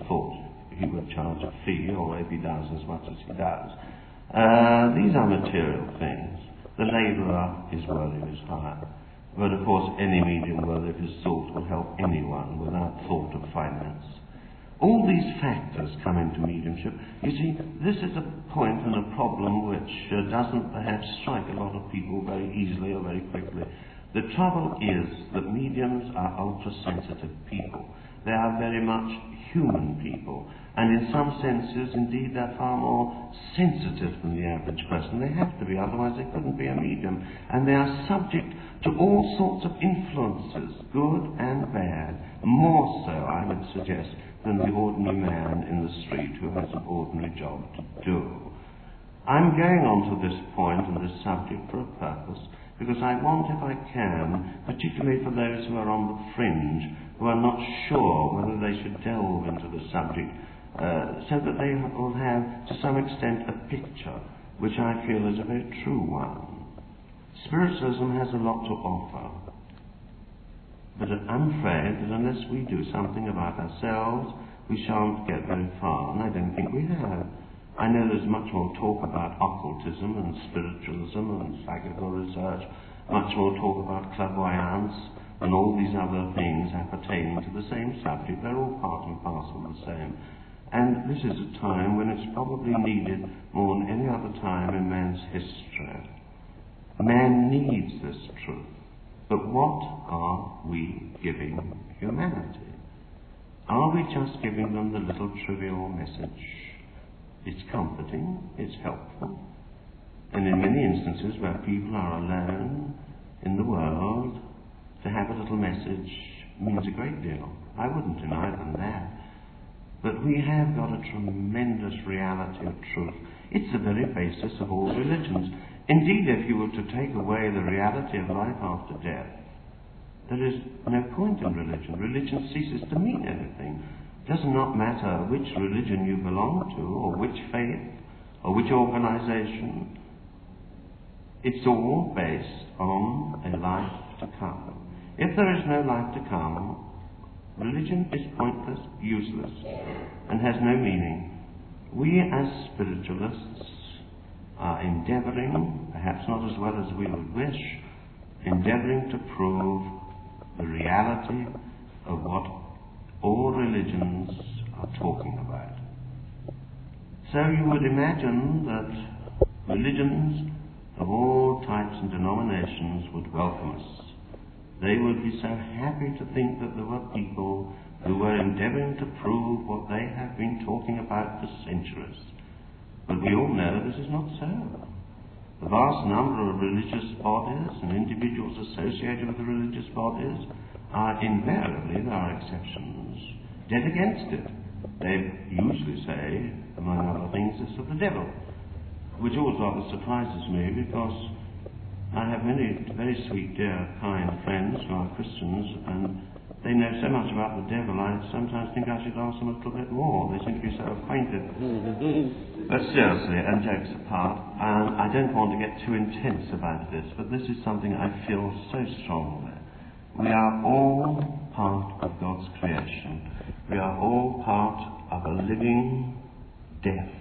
have thought he would charge a fee, or if he does as much as he does. These are material things. The labourer, his worthy of his hire. But of course any medium worthy of his salt will help anyone without thought of finance. All these factors come into mediumship. You see, this is a point and a problem which doesn't perhaps strike a lot of people very easily or very quickly. The trouble is that mediums are ultra-sensitive people. They are very much human people, and in some senses, indeed, they're far more sensitive than the average person. They have to be, otherwise they couldn't be a medium. And they are subject to all sorts of influences, good and bad, more so, I would suggest, than the ordinary man in the street who has an ordinary job to do. I'm going on to this point and this subject for a purpose, because I want, if I can, particularly for those who are on the fringe, who are not sure whether they should delve into the subject, so that they will have, to some extent, a picture, which I feel is a very true one. Spiritualism has a lot to offer, but I'm afraid that unless we do something about ourselves, we shan't get very far, and I don't think we have. I know there's much more talk about occultism and spiritualism and psychical research, much more talk about clairvoyance and all these other things appertaining to the same subject. They're all part and parcel of the same. And this is a time when it's probably needed more than any other time in man's history. Man needs this truth. But what are we giving humanity? Are we just giving them the little trivial message? It's comforting, it's helpful, and in many instances where people are alone in the world, to have a little message means a great deal. I wouldn't deny them that. But we have got a tremendous reality of truth. It's the very basis of all religions. Indeed, if you were to take away the reality of life after death, there is no point in religion. Religion ceases to mean anything. It does not matter which religion you belong to, or which faith, or which organization. It's all based on a life to come. If there is no life to come, religion is pointless, useless, and has no meaning. We as spiritualists are endeavouring, perhaps not as well as we would wish, endeavouring to prove the reality of what all religions are talking about. So you would imagine that religions of all types and denominations would welcome us. They would be so happy to think that there were people who were endeavouring to prove what they have been talking about for centuries. But we all know this is not so. The vast number of religious bodies and individuals associated with the religious bodies are invariably, there are exceptions, dead against it. They usually say, among other things, it's of the devil, which always rather surprises me, because I have many very sweet, dear, kind friends who are Christians, and they know so much about the devil, I sometimes think I should ask them a little bit more. They seem to be so acquainted. But seriously, and jokes apart, I don't want to get too intense about this, but this is something I feel so strongly. We are all part of God's creation. We are all part of a living death.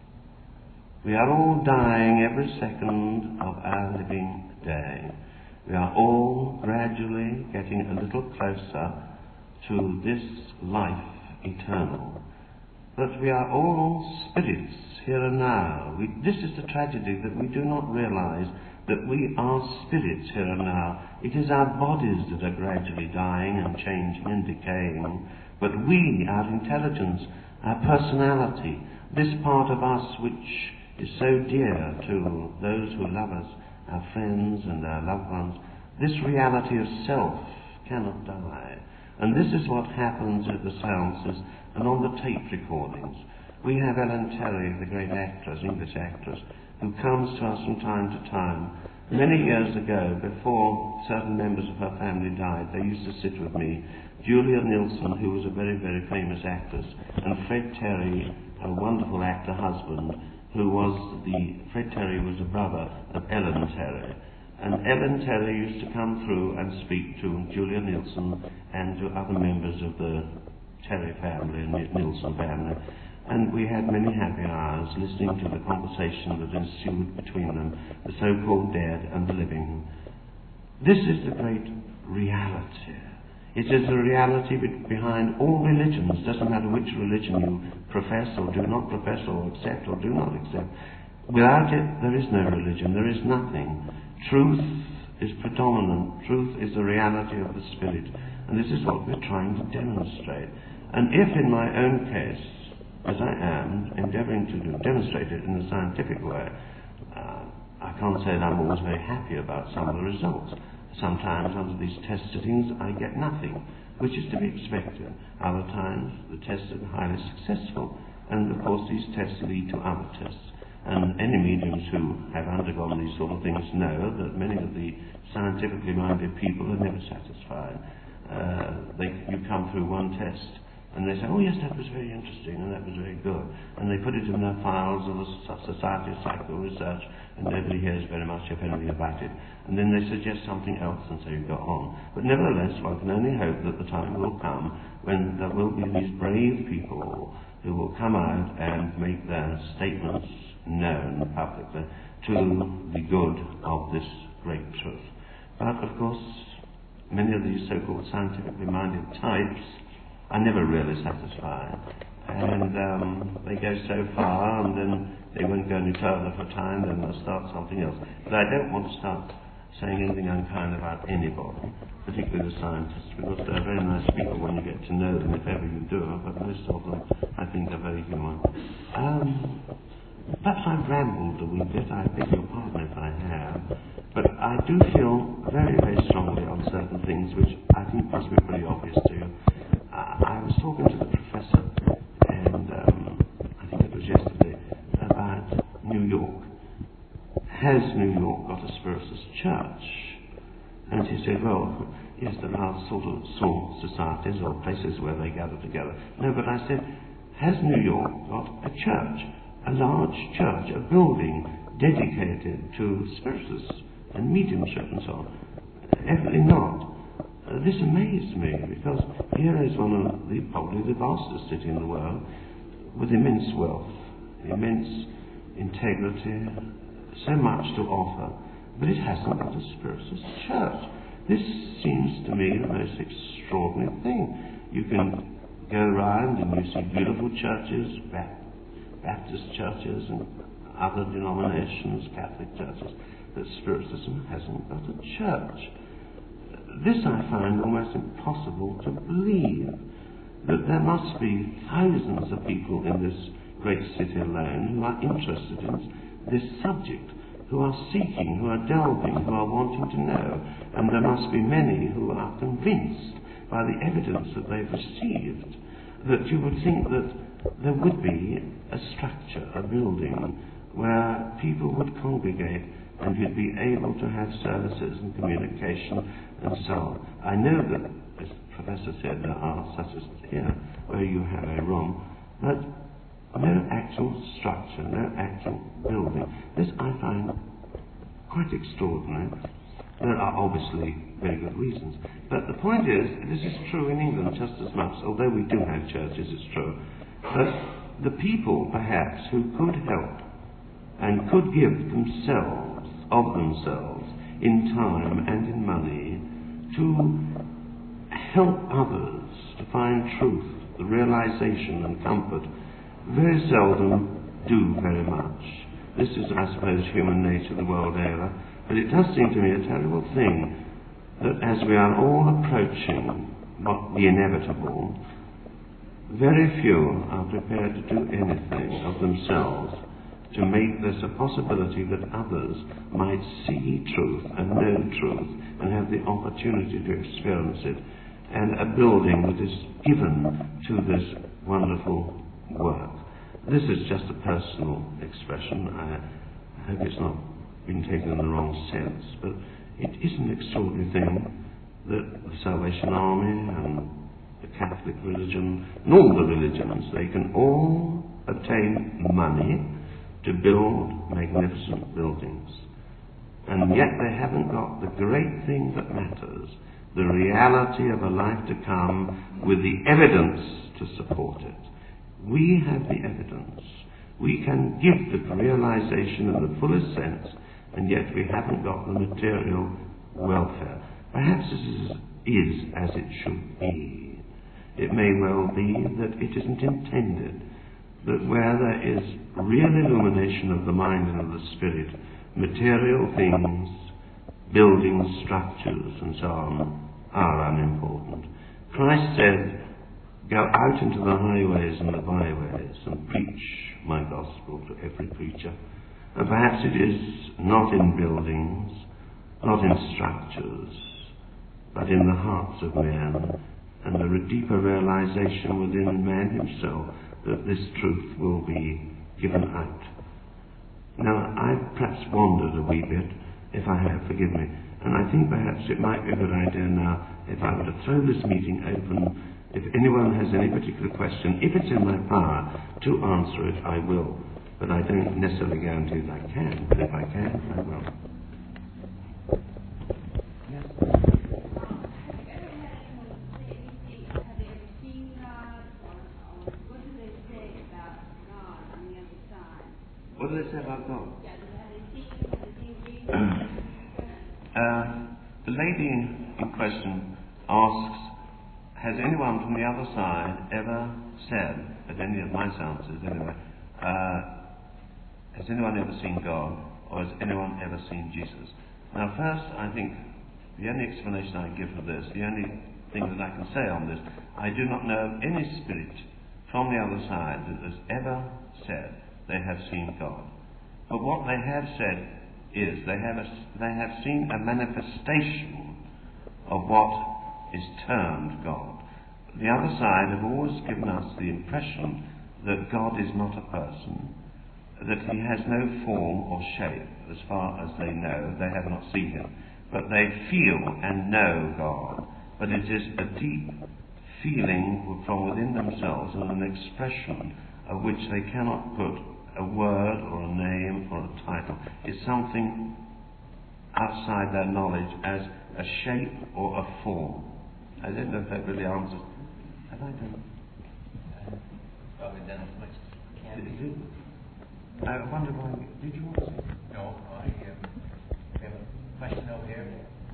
We are all dying every second of our living day. We are all gradually getting a little closer to this life eternal. But we are all spirits here and now. This is the tragedy, that we do not realize that we are spirits here and now. It is our bodies that are gradually dying and changing and decaying. But we, our intelligence, our personality, this part of us which is so dear to those who love us, our friends and our loved ones, this reality of self cannot die. And this is what happens at the seances and on the tape recordings. We have Ellen Terry, the great actress, English actress, who comes to us from time to time. Many years ago, before certain members of her family died, they used to sit with me, Julia Nielsen, who was a very, very famous actress, and Fred Terry, a wonderful actor husband, Fred Terry was a brother of Ellen Terry. And Ellen Terry used to come through and speak to Julia Nielsen and to other members of the Terry family and Nilsson family, and we had many happy hours listening to the conversation that ensued between them, the so-called dead and the living. This is the great reality. It is the reality behind all religions. It doesn't matter which religion you profess or do not profess or accept or do not accept. Without it, there is no religion. There is nothing. Truth is predominant. Truth is the reality of the Spirit. And this is what we're trying to demonstrate. And if in my own case, as I am endeavouring to demonstrate it in a scientific way, I can't say that I'm always very happy about some of the results. Sometimes under these test sittings I get nothing, which is to be expected. Other times the tests are highly successful, and of course these tests lead to other tests. And any mediums who have undergone these sort of things know that many of the scientifically minded people are never satisfied. You come through one test and they say, oh yes, that was very interesting and that was very good. And they put it in their files of the Society of Psychical Research, and nobody hears very much, if anything, about it. And then they suggest something else, and so you go on. But nevertheless, one can only hope that the time will come when there will be these brave people who will come out and make their statements known publicly to the good of this great truth. But of course, many of these so-called scientifically minded types are never really satisfied, and they go so far and then they won't go any further for a time, then they'll start something else. But I don't want to start saying anything unkind about anybody, particularly the scientists, because they're very nice people when you get to know them, if ever you do, but most of them I think are very human. Perhaps I've rambled a wee bit, I beg your pardon if I have, but I do feel very, very strongly on certain things which I think must be pretty obvious to you. I was talking to the professor, and I think it was yesterday, about New York. Has New York got a Spiritist church? And he said, well, yes, there are sort of small societies or places where they gather together. No, but I said, has New York got a church? A large church, a building dedicated to Spiritists and mediumship and so on? Evidently not. This amazed me, because here is one of probably the vastest city in the world, with immense wealth, immense integrity, so much to offer, but it hasn't got a Spiritist church. This seems to me the most extraordinary thing. You can go around and you see beautiful churches, Baptist churches and other denominations, Catholic churches, but Spiritism hasn't got a church. This I find almost impossible to believe, that there must be thousands of people in this great city alone who are interested in this subject, who are seeking, who are delving, who are wanting to know, and there must be many who are convinced by the evidence that they've received that you would think that there would be a structure, a building, where people would congregate and you'd be able to have services and communication and so on. I know that, as the Professor said, there are such as here, where you have a room, but no actual structure, no actual building. This I find quite extraordinary. There are obviously very good reasons. But the point is, this is true in England just as much, although we do have churches, it's true. But the people, perhaps, who could help and could give themselves, of themselves, in time and in money, to help others to find truth, the realization and comfort, very seldom do very much. This is, I suppose, human nature the world over, but it does seem to me a terrible thing that as we are all approaching the inevitable, very few are prepared to do anything of themselves to make this a possibility that others might see truth and know truth and have the opportunity to experience it, and a building that is given to this wonderful work. This is just a personal expression. I hope it's not been taken in the wrong sense, but it is an extraordinary thing that the Salvation Army and the Catholic religion and all the religions, they can all obtain money to build magnificent buildings, and yet they haven't got the great thing that matters, the reality of a life to come with the evidence to support it. We have the evidence. We can give the realization in the fullest sense, and yet we haven't got the material welfare. Perhaps this is as it should be. It may well be that it isn't intended, that where there is real illumination of the mind and of the spirit, material things, buildings, structures, and so on, are unimportant. Christ said, "Go out into the highways and the byways and preach my gospel to every creature." And perhaps it is not in buildings, not in structures, but in the hearts of men, and a deeper realization within man himself that this truth will be given out. Now, I've perhaps wandered a wee bit. If I have, forgive me. And I think perhaps it might be a good idea now, if I were to throw this meeting open, if anyone has any particular question, if it's in my power to answer it, I will. But I don't necessarily guarantee that I can. But if I can, I will. Yes? What do they say about God? The lady in question asks, has anyone from the other side ever said, at any of my seances anyway, has anyone ever seen God, or has anyone ever seen Jesus? Now first, I think the only explanation I can give for this, the only thing that I can say on this, I do not know of any spirit from the other side that has ever said they have seen God. But what they have said is they have seen a manifestation of what is termed God. The other side have always given us the impression that God is not a person, that he has no form or shape as far as they know. They have not seen him, but they feel and know God. But it is a deep feeling from within themselves and an expression of which they cannot put a word or a name or a title. It's something outside their knowledge as a shape or a form. I don't know if that really answers. Have I done? Probably done as much as can. Did you? I wonder why. Did you want to say? No, I have a question over here.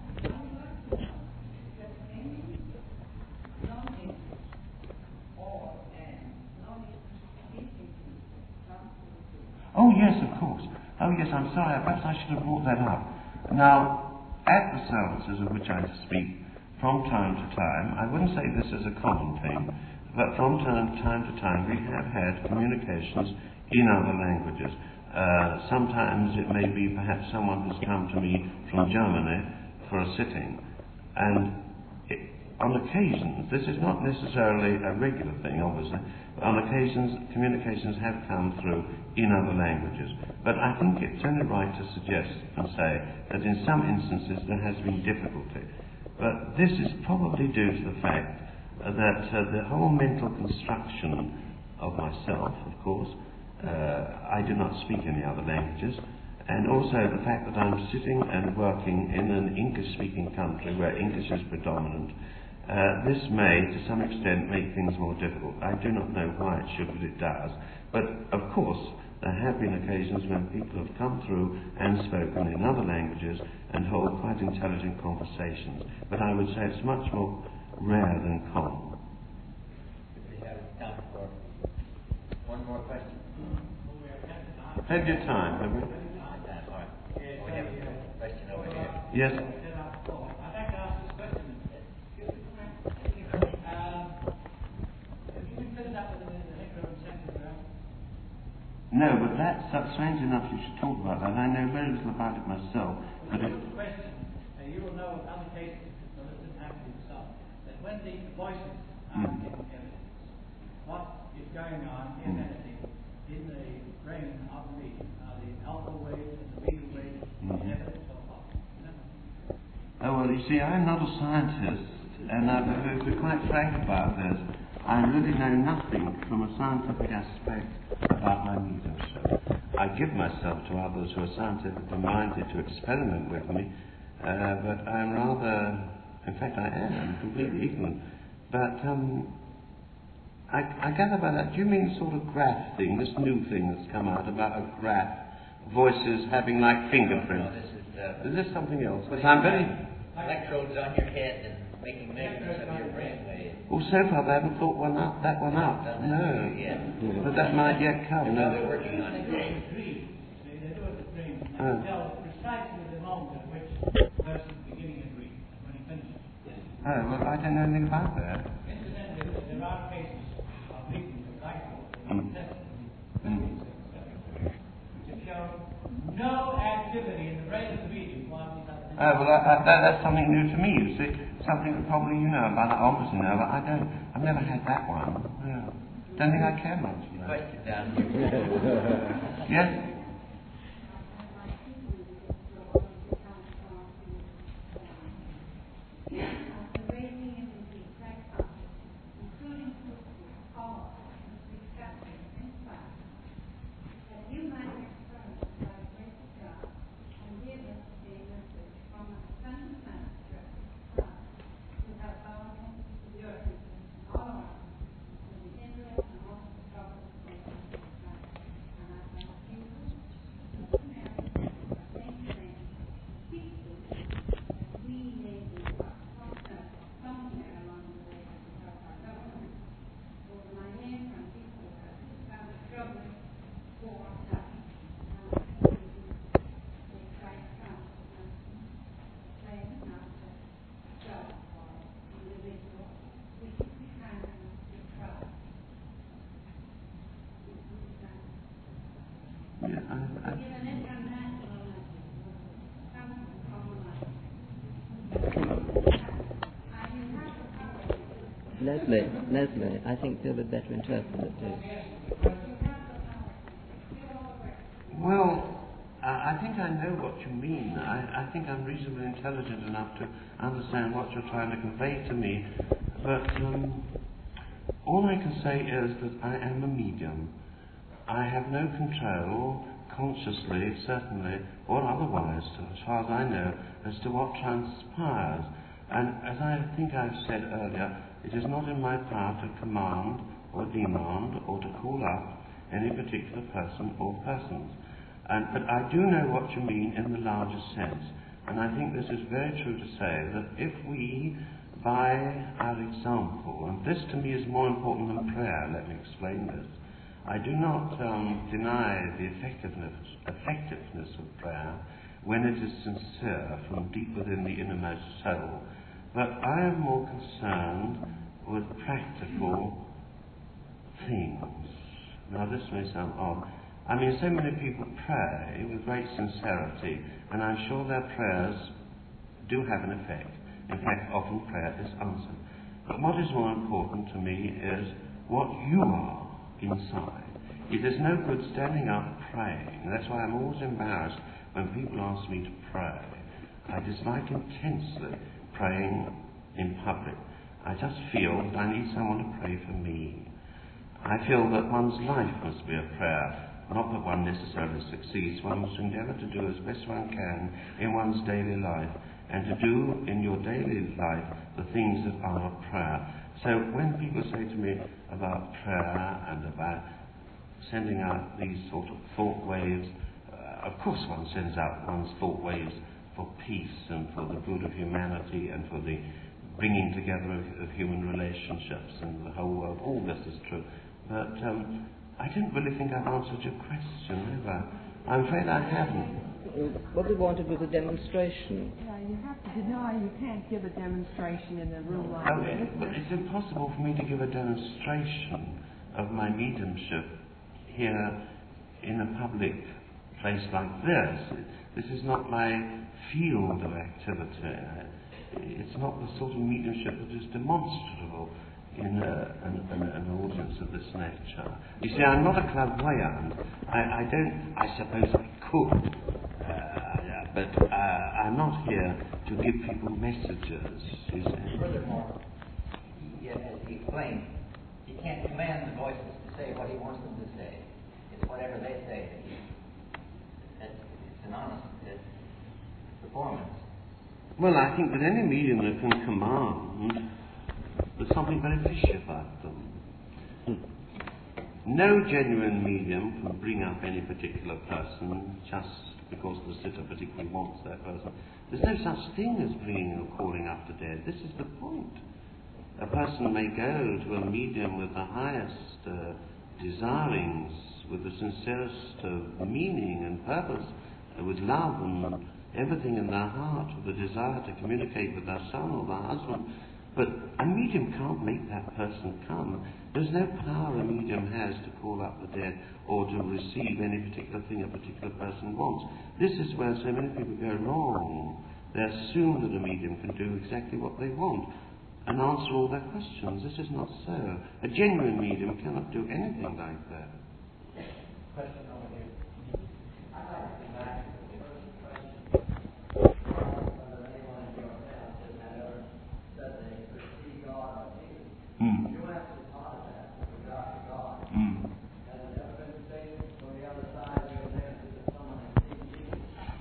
Oh yes, of course. Oh yes, I'm sorry. Perhaps I should have brought that up. Now, at the services of which I speak, from time to time, I wouldn't say this is a common thing, but from time to time we have had communications in other languages. Sometimes it may be perhaps someone who's come to me from Germany for a sitting, and on occasions, this is not necessarily a regular thing, obviously, but on occasions communications have come through in other languages. But I think it's only right to suggest and say that in some instances there has been difficulty. But this is probably due to the fact that the whole mental construction of myself, of course, I do not speak any other languages, and also the fact that I'm sitting and working in an English-speaking country where English is predominant, this may, to some extent, make things more difficult. I do not know why it should, but it does. But, of course, there have been occasions when people have come through and spoken in other languages and hold quite intelligent conversations. But I would say it's much more rare than common. We have time for one more question. Plenty of time, have we? All right. We have a question over here. Yes? No, but that's strange enough you should talk about that. I know very little about it myself. But the question, you will know of other cases that doesn't happen yourself, that when the voices are giving evidence, what is going on, if anything, in the brain of the medium, the alpha waves and the beta waves, evidence of what? Oh, well, you see, I'm not a scientist, and to be quite frank about this, I really know nothing from a scientific aspect about my mediumship. I give myself to others who are scientifically minded to experiment with me, but I'm rather In fact, I am completely ignorant. But I gather by that, do you mean the sort of graph thing, this new thing that's come out about a graph, voices having like fingerprints? No, Is this something else? Because I'm very... electrodes on your head and making measurements of your brain waves. Well, so far they haven't thought that one up. No. But that might yet come. No, No. they're working on it. Dream. See, they do it with dreams. They can tell precisely the moment at which the person's beginning a dream, when he finishes. Oh, well, I don't know anything about that. Incidentally, there are cases of people with blindfold to show no activity in the brain of the medium while he's at the Oh, well, that's something new to me, you see. Something that probably you know about, I obviously know, but I don't. I've never had that one. No. Don't think I care much. Question down here. Yes? Leslie, I think you'll be better interpret it too. Well, I think I know what you mean. I think I'm reasonably intelligent enough to understand what you're trying to convey to me. But all I can say is that I am a medium. I have no control, consciously, certainly, or otherwise, as far as I know, as to what transpires. And as I think I've said earlier, it is not in my power to command or demand or to call up any particular person or persons. But I do know what you mean in the larger sense. And I think this is very true to say that if we, by our example, and this to me is more important than prayer, let me explain this. I do not deny the effectiveness of prayer when it is sincere from deep within the innermost soul. But I am more concerned with practical things. Now this may sound odd. I mean, so many people pray with great sincerity, and I'm sure their prayers do have an effect. In fact, often prayer is answered. But what is more important to me is what you are inside. It is no good standing up praying. That's why I'm always embarrassed when people ask me to pray. I dislike intensely praying in public. I just feel that I need someone to pray for me. I feel that one's life must be a prayer. Not that one necessarily succeeds. One must endeavour to do as best one can in one's daily life, and to do in your daily life the things that are prayer. So when people say to me about prayer and about sending out these sort of thought waves, of course one sends out one's thought waves for peace and for the good of humanity and for the bringing together of human relationships and the whole world. All this is true. But I didn't really think I've answered your question, have I? I'm afraid I haven't. What we wanted was a demonstration. Yeah, you have to deny you can't give a demonstration in a room like this. But it's impossible for me to give a demonstration of my mediumship here in a public place like this. This is not my field of activity. It's not the sort of mediumship that is demonstrable in an audience of this nature. You see, I'm not a clairvoyant. I suppose I could, but I'm not here to give people messages, you see. Furthermore, as he explained, he can't command the voices to say what he wants them to say. It's whatever they say. It's an honest performance. Well, I think that any medium that can command, there's something very fishy about them. No genuine medium can bring up any particular person just because the sitter particularly wants that person. There's no such thing as bringing or calling up the dead. This is the point. A person may go to a medium with the highest desirings, with the sincerest meaning and purpose, with love and everything in their heart, with the desire to communicate with their son or their husband. But a medium can't make that person come. There's no power a medium has to call up the dead or to receive any particular thing a particular person wants. This is where so many people go wrong. They assume that a medium can do exactly what they want and answer all their questions. This is not so. A genuine medium cannot do anything like that. Question over here. I'd like to be back to the first question. Whether anyone in your house has ever said they could see God or Jesus. You actually taught that with regard to God. Has it ever been stated from the other side of your fence that someone has seen Jesus?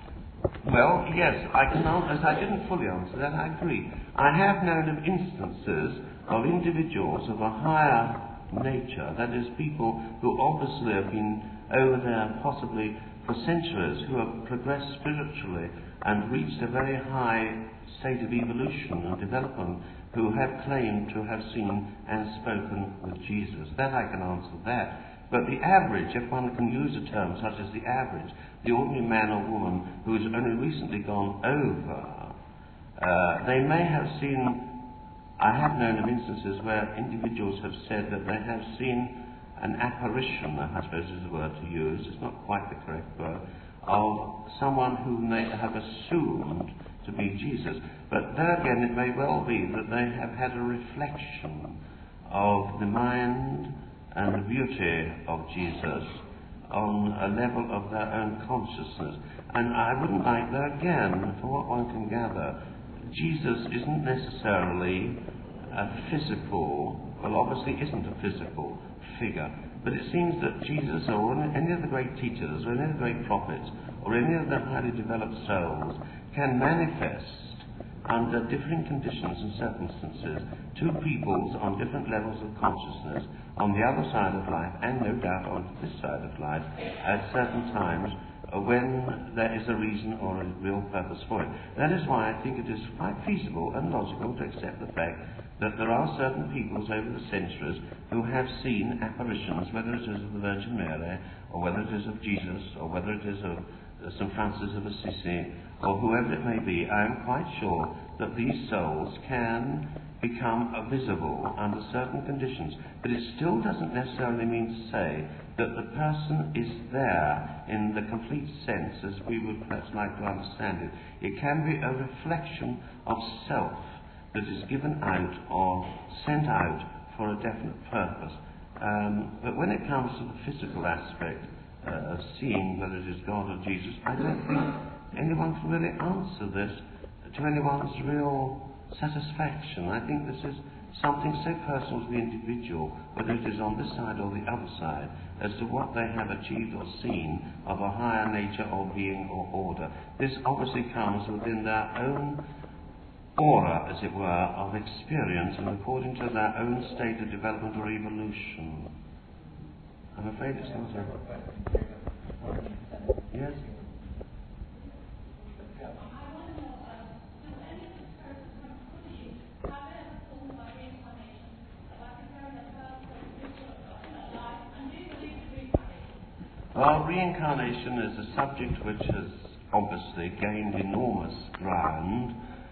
Well, yes, I can answer. I didn't fully answer that. I agree. I have known of instances of individuals of a higher nature, that is, people who obviously have been over there possibly for centuries, who have progressed spiritually and reached a very high state of evolution and development, who have claimed to have seen and spoken with Jesus. That I can answer that. But the average, if one can use a term such as the average, the ordinary man or woman who has only recently gone over, they may have seen. I have known of instances where individuals have said that they have seen an apparition, I suppose is the word to use, it's not quite the correct word, of someone who they have assumed to be Jesus. But there again, it may well be that they have had a reflection of the mind and the beauty of Jesus on a level of their own consciousness. And I wouldn't like, there again, from what one can gather, Jesus isn't necessarily a physical, well, obviously isn't a physical figure, but it seems that Jesus or any of the great teachers or any of the great prophets or any of the highly developed souls can manifest under differing conditions and circumstances to peoples on different levels of consciousness on the other side of life and no doubt on this side of life at certain times when there is a reason or a real purpose for it. That is why I think it is quite feasible and logical to accept the fact that there are certain peoples over the centuries who have seen apparitions, whether it is of the Virgin Mary, or whether it is of Jesus, or whether it is of St. Francis of Assisi, or whoever it may be. I am quite sure that these souls can become visible under certain conditions, but it still doesn't necessarily mean to say that the person is there in the complete sense as we would perhaps like to understand it. It can be a reflection of self that is given out or sent out for a definite purpose. But when it comes to the physical aspect of seeing whether it is God or Jesus, I don't think anyone can really answer this to anyone's real satisfaction. I think this is something so personal to the individual, whether it is on this side or the other side, as to what they have achieved or seen of a higher nature or being or order. This obviously comes within their own aura, as it were, of experience and according to their own state of development or evolution. I'm afraid it's not a... Yes? Well, reincarnation is a subject which has obviously gained enormous ground.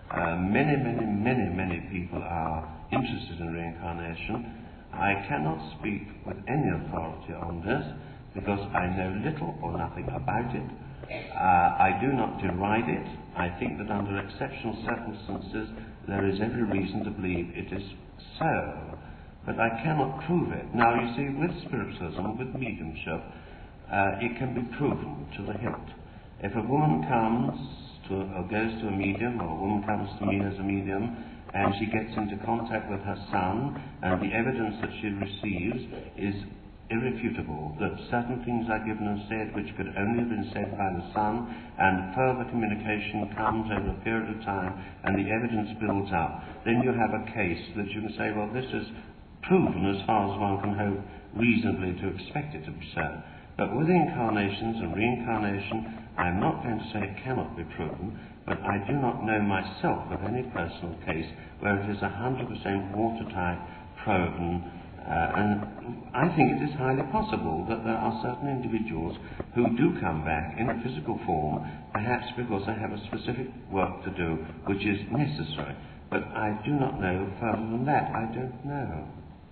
Many people are interested in reincarnation. I cannot speak with any authority on this because I know little or nothing about it. I do not deride it. I think that under exceptional circumstances there is every reason to believe it is so. But I cannot prove it. Now, you see, with spiritualism, with mediumship, it can be proven to the hilt. If a woman comes to, or goes to a medium, or a woman comes to me as a medium, and she gets into contact with her son, and the evidence that she receives is irrefutable irrefutable that certain things are given and said which could only have been said by the son, and further communication comes over a period of time and the evidence builds up, then you have a case that you can say, well, this is proven as far as one can hope reasonably to expect it to be so. But with incarnations and reincarnation, I'm not going to say it cannot be proven, but I do not know myself of any personal case where it is 100% watertight, proven, and I think it is highly possible that there are certain individuals who do come back in a physical form, perhaps because they have a specific work to do which is necessary. But I do not know further than that. I don't know.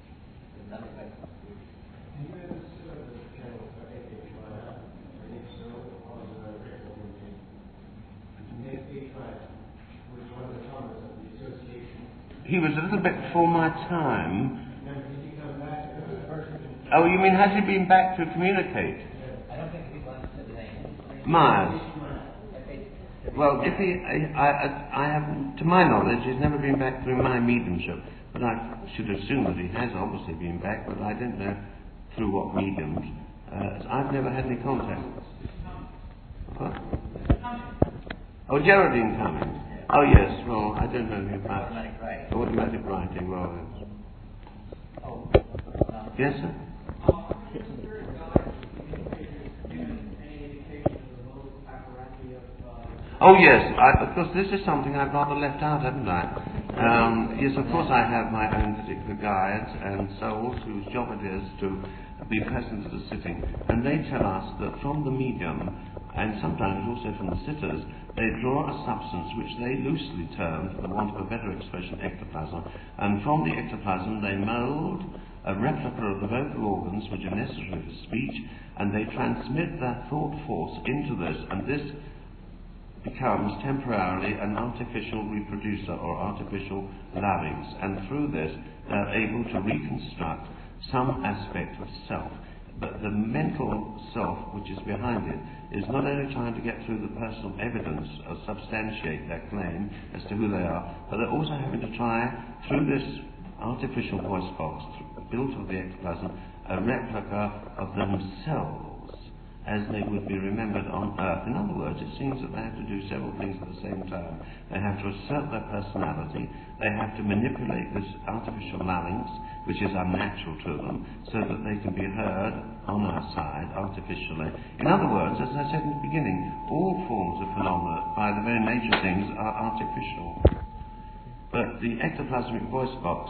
He was a little bit before my time. Oh, you mean has he been back to communicate? I don't think people understood the name. Myers. Well, if he, I have, to my knowledge, he's never been back through my mediumship, but I should assume that he has obviously been back, but I don't know through what mediums. I've never had any contact. What? Oh, Geraldine Cummings. Oh, yes, well, I don't know anything about automatic writing. Well, yes, sir? Oh, yes, of course, this is something I've rather left out, haven't I? Yes, of course, I have my own particular guides and souls whose job it is to be present at the sitting, and they tell us that from the medium, and sometimes also from the sitters, they draw a substance which they loosely term, for the want of a better expression, ectoplasm, and from the ectoplasm they mould a replica of the vocal organs which are necessary for speech, and they transmit their thought force into this, and this becomes temporarily an artificial reproducer or artificial larynx, and through this they're able to reconstruct some aspect of self. But the mental self which is behind it is not only trying to get through the personal evidence or substantiate their claim as to who they are, but they're also having to try through this artificial voice box built of the ectoplasm a replica of themselves as they would be remembered on Earth. In other words, it seems that they have to do several things at the same time. They have to assert their personality, they have to manipulate this artificial larynx, which is unnatural to them, so that they can be heard on our side artificially. In other words, as I said in the beginning, all forms of phenomena, by the very nature of things, are artificial. But the ectoplasmic voice box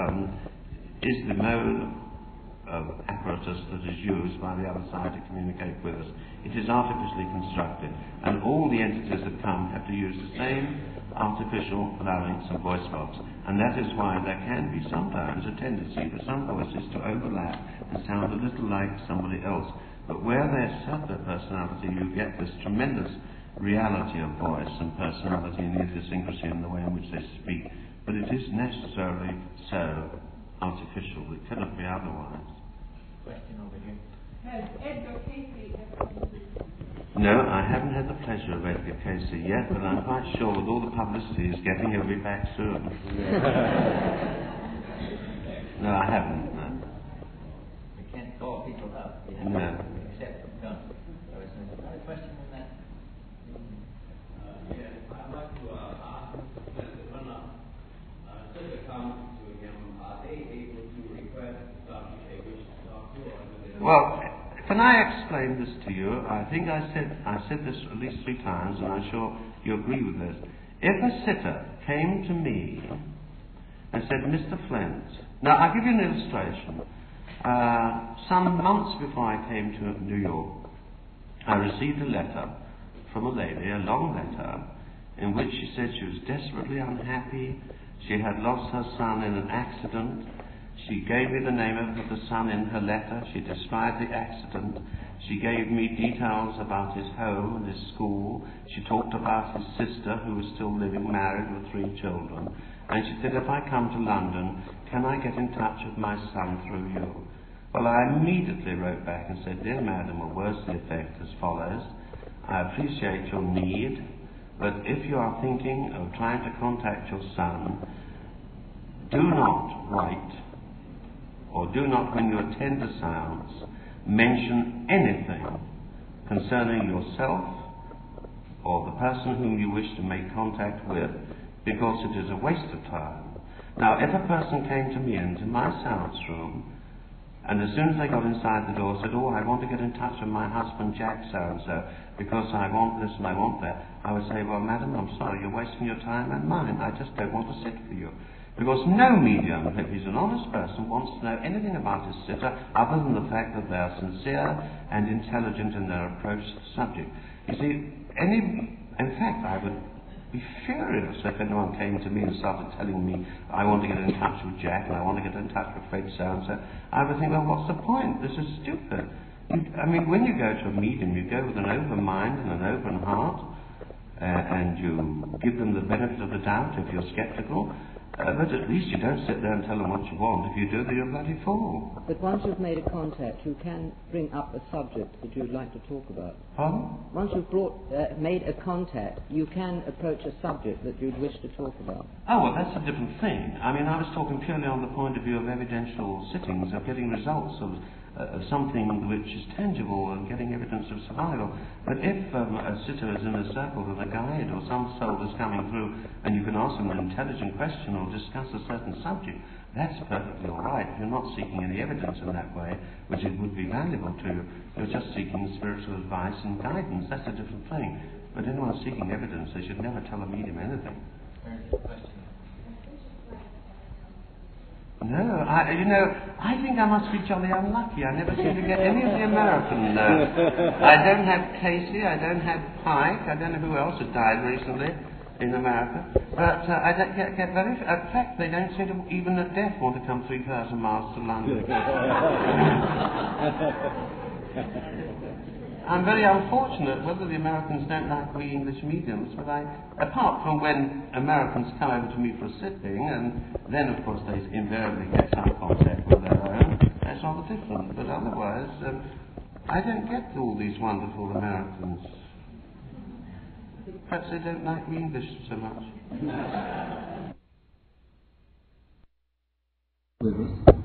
is the mode of apparatus that is used by the other side to communicate with us. It is artificially constructed, and all the entities that come have to use the same artificial larynx and voice box, and that is why there can be sometimes a tendency for some voices to overlap and sound a little like somebody else. But where they assert their personality, you get this tremendous reality of voice and personality and idiosyncrasy in the way in which they speak. But it is necessarily so artificial. It cannot be otherwise. Question over here. Has Edgar Casey ever... No, I haven't had the pleasure of Edgar Casey yet, but I'm quite sure with all the publicity he's getting, he'll be back soon. No, I haven't. No. We can't call people up. We have No. to accept them. No. There was another question on that. Yes, I'd like to ask when such a comes to him, are they able to request something they wish to talk to, or do they? Well, can I explain this to you? I think I said this at least 3 times, and I'm sure you agree with this. If a sitter came to me and said, Mr. Flint, now I'll give you an illustration. Some months before I came to New York, I received a letter from a lady, a long letter, in which she said she was desperately unhappy. She had lost her son in an accident. She gave me the name of the son in her letter. She described the accident. She gave me details about his home and his school. She talked about his sister, who was still living, married with 3 children. And she said, if I come to London, can I get in touch with my son through you? Well, I immediately wrote back and said, dear madam, or words to the effect as follows: I appreciate your need, but if you are thinking of trying to contact your son, do not write, or do not, when you attend a seance, mention anything concerning yourself or the person whom you wish to make contact with, because it is a waste of time. Now, if a person came to me into my seance room, and as soon as they got inside the door said, "Oh, I want to get in touch with my husband Jack so-and-so, because I want this and I want that," I would say, "Well, madam, I'm sorry, you're wasting your time and mine. I just don't want to sit for you." Because no medium, if he's an honest person, wants to know anything about his sitter other than the fact that they are sincere and intelligent in their approach to the subject. You see, in fact, I would be furious if anyone came to me and started telling me, "I want to get in touch with Jack and I want to get in touch with Fred so-and-so." I would think, well, what's the point? This is stupid. When you go to a medium, you go with an open mind and an open heart, and you give them the benefit of the doubt if you're sceptical. But at least you don't sit there and tell them what you want. If you do, then you're a bloody fool. But once you've made a contact, you can bring up a subject that you'd like to talk about. Pardon? Once you've made a contact, you can approach a subject that you'd wish to talk about. Oh, well, that's a different thing. I was talking purely on the point of view of evidential sittings, of getting results of something which is tangible and getting evidence of survival. But if a sitter is in a circle with a guide or some soul is coming through and you can ask them an intelligent question or discuss a certain subject, that's perfectly all right. You're not seeking any evidence in that way, which it would be valuable to you. You're just seeking spiritual advice and guidance. That's a different thing. But anyone seeking evidence, they should never tell a medium anything. No, I think I must be jolly unlucky. I never seem to get any of the American. I don't have Casey, I don't have Pike, I don't know who else has died recently in America. But I don't get very... In fact, they don't seem to, even at death, want to come 3,000 miles to London. I'm very unfortunate whether the Americans don't like we English mediums, but apart from when Americans come over to me for a sitting, and then of course they invariably get some contact with their own, that's rather different. But otherwise, I don't get all these wonderful Americans. Perhaps they don't like we English so much.